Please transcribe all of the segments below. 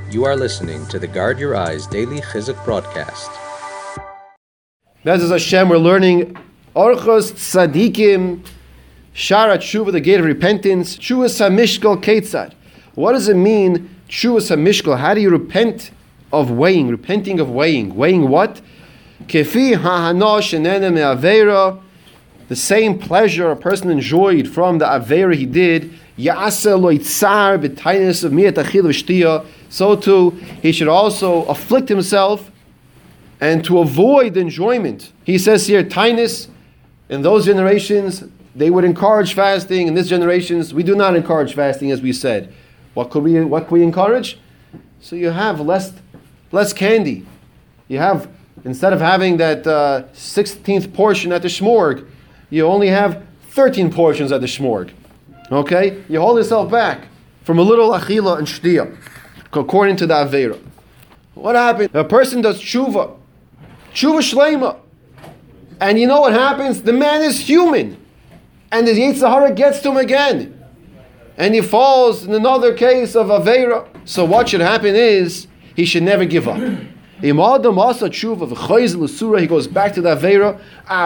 You are listening to the Guard Your Eyes Daily Chizuk broadcast. Bezos Hashem, we're learning Orchos Tzadikim, Shara Tshuva, the gate of repentance, Tshuva Samishkal Ketzad. What does it mean, Tshuva Samishkal? How do you repent of weighing? Repenting of weighing. Weighing what? Kefi ha'hano shenene me'aveira, the same pleasure a person enjoyed from the Aveira he did, Ya'aseh lo yitzar b'tainis of miyat achil v'shtiyah, so too he should also afflict himself and to avoid the enjoyment. He says here, tainis, in those generations, they would encourage fasting. In this generations, we do not encourage fasting, as we said. What could we encourage? So you have less candy. You have, instead of having that 16th portion at the shmorg, you only have 13 portions at the shmorg. Okay? You hold yourself back from a little achila and shtiyah, according to the Aveira. What happened? A person does tshuva shlema, and you know what happens? The man is human, and the Yetzer Hara gets to him again, and he falls in another case of Aveira. So what should happen is, he should never give up. He goes back to the Aveira.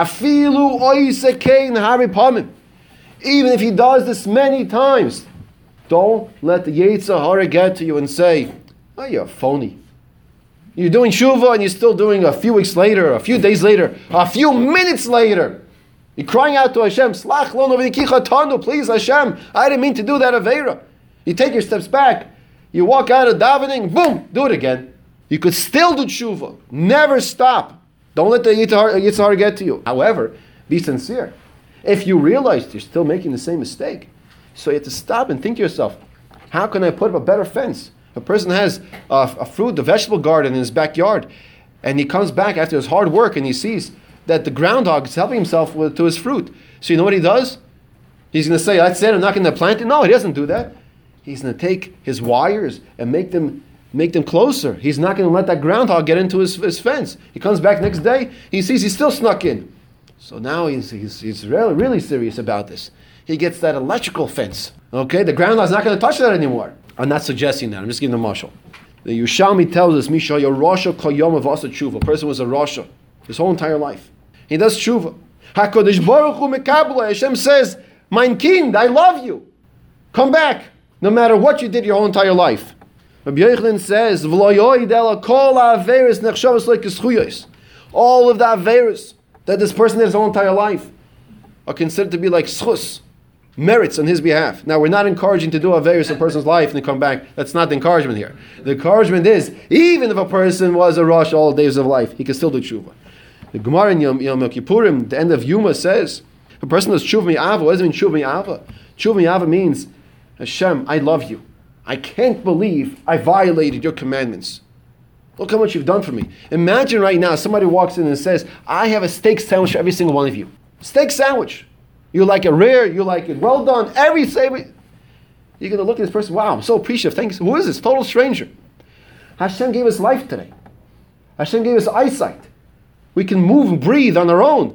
Even if he does this many times, don't let the Yetzer Hara get to you and say, oh, you're a phony. You're doing tshuva and you're still doing a few weeks later, a few days later, a few minutes later. You're crying out to Hashem, Slach lo novikicha tanu, please Hashem, I didn't mean to do that Aveira. You take your steps back, you walk out of davening, boom, do it again. You could still do tshuva. Never stop. Don't let the Yetzer Hara get to you. However, be sincere. If you realize you're still making the same mistake, so you have to stop and think to yourself, how can I put up a better fence? A person has a vegetable garden in his backyard, and he comes back after his hard work and he sees that the groundhog is helping himself to his fruit. So you know what he does? He's going to say, that's it, I'm not going to plant it. No, he doesn't do that. He's going to take his wires and make them closer. He's not going to let that groundhog get into his fence. He comes back next day, he sees he's still snuck in. So now he's really, really serious about this. He gets that electrical fence. Okay, the groundhog's not going to touch that anymore. I'm not suggesting that. I'm just giving the mashal. The Yerushalmi tells us, Misha, your Rasha kol yom avasa tshuva. A person was a Rasha his whole entire life. He does tshuva. HaKadosh Baruch Hu mekabla. Hashem says, mein kind, I love you. Come back, no matter what you did your whole entire life. Rabbi Yochanan says, V'lo yoidela kol ha'averis nechshavos lo k'schuyos. All of the averis that this person did his whole entire life are considered to be like schus, merits on his behalf. Now, we're not encouraging to do averis in a person's life and then come back. That's not the encouragement here. The encouragement is, even if a person was a Rosh all days of life, he can still do tshuva. The Gemara in Yom Kippurim, the end of Yuma, says, if a person does tshuva mi'ava, what does it mean tshuva mi'ava? Tshuva mi'ava means, Hashem, I love you. I can't believe I violated your commandments. Look how much you've done for me. Imagine right now somebody walks in and says, I have a steak sandwich for every single one of you. Steak sandwich. You like it rare, you like it well done, every savory. You're going to look at this person, wow, I'm so appreciative. Thanks. Who is this? Total stranger. Hashem gave us life today. Hashem gave us eyesight. We can move and breathe on our own.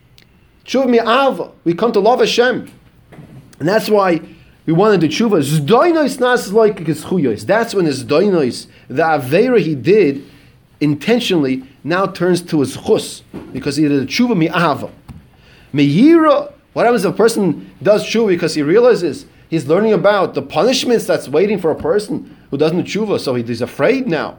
Tshuva mi'ava. We come to love Hashem. And that's why we want to do tshuva. Zdoinos nas like k'schuyos. That's when his doinos, the aveira he did intentionally, now turns to his chus, because he did a tshuva mi'ava. Me'yira. What happens if a person does tshuva because he realizes he's learning about the punishments that's waiting for a person who doesn't do tshuva, so he's afraid now.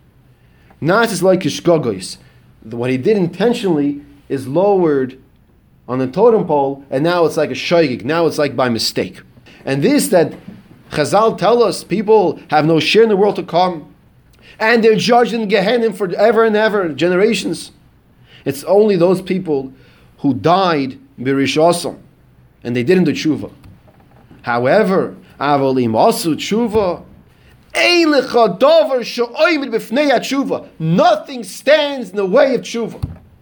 Nas is like kishgogos. What he did intentionally is lowered on the totem pole, and now it's like a shoygig. Now it's like by mistake. And this that Chazal tell us, people have no share in the world to come, and they're judged in Gehenna forever and ever, generations. It's only those people who died birishosam, and they didn't do tshuva. However, avolim asu tshuva, nothing stands in the way of tshuva.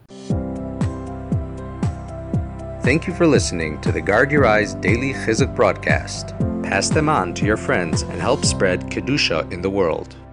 Thank you for listening to the Guard Your Eyes Daily Chizuk broadcast. Pass them on to your friends and help spread Kedusha in the world.